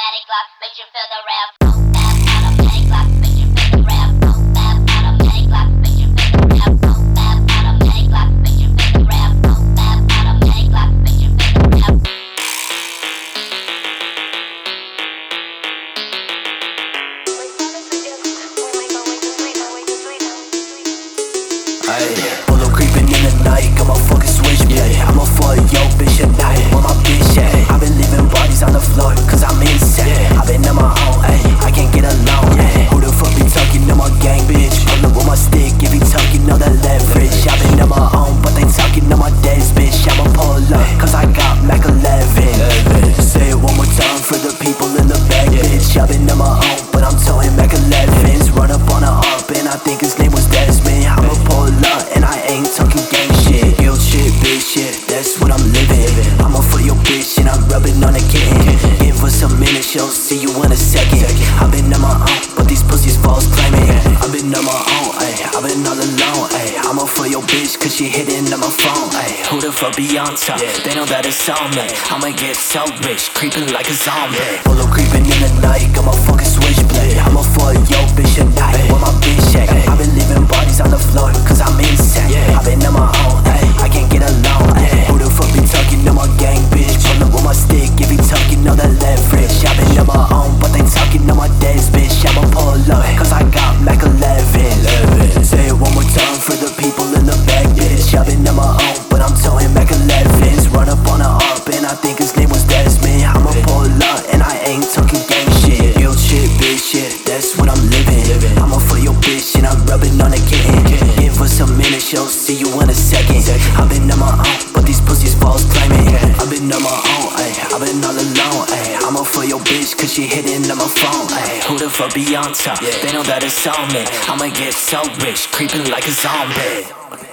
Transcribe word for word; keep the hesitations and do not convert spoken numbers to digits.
automatic lock, make you feel the rap. Boom bap, automatic lock, make you feel the rap. Boom bap, automatic lock, make you feel the rap. Boom bap, automatic lock, make you feel the rap. Boom bap, automatic lock, make you feel the rap. Ay, Polo creeping in the night, got my fucking switchblade. I'ma fuck yo bitch at night, where my bitch at? I've been leaving bodies on the floor, cause I'm insane. I've been on my own, ay, I can't get along. Who the fuck be talking to my gang, bitch? Pull up with my stick, if he talking, know the leverage. I've been on my own, but they talking on my days, bitch. I'ma pull up, cause I got Mac eleven. Say it one more time for the people in the back, bitch. I've been on my own, but I'm towing Mac elevens. Run up on a up, and I think his name was Desmond. I'ma pull up, and I ain't talking gang shit. Yo shit, bitch shit, that's what I'm living. I'ma for your bitch, and I'm rubbing on a kitten. Give us a minute, she'll see you in a second. I've been on my own, but these pussies false claiming. I've been on my own, ayy, I've been all alone, ayy. I'ma for your bitch, cause she hitting on my phone, ayy. Who the fuck be on top? They know that it's on me. I'ma get so rich, creeping like a zombie. Polo creeping in the night, got my fucking switchblade. I'ma for yo bitch at night, where my bitch at? I've been leaving bodies on the floor, cause I'm insane. I've been on my own, ayy, I can't get along, ayy. Who the fuck be talking to my gang, bitch? Pull up with my stick, if he talking, know the leverage. I've been on my own, but they talking on my days, bitch. I'ma pull up, cause I got Mac eleven. Say it one more time for the people in the back, bitch. I've been on my own, but I'm towing Mac elevens. Run up on a up, and I think his name was Desmond. I'ma pull up, and I ain't talking gang shit. Yo shit, bitch shit, that's what I'm living. I'ma for your bitch, and I'm rubbing on a kitten. Give us a minute, she'll see you in a second. I've been on my own, but these pussies false claiming. I've been on my own, ayy, I've been all alone, ayy. I'ma for your bitch, cause she hitting on my phone, ayy. Who the fuck be on top? They know that it's on me. I'ma get so rich, creeping like a zombie.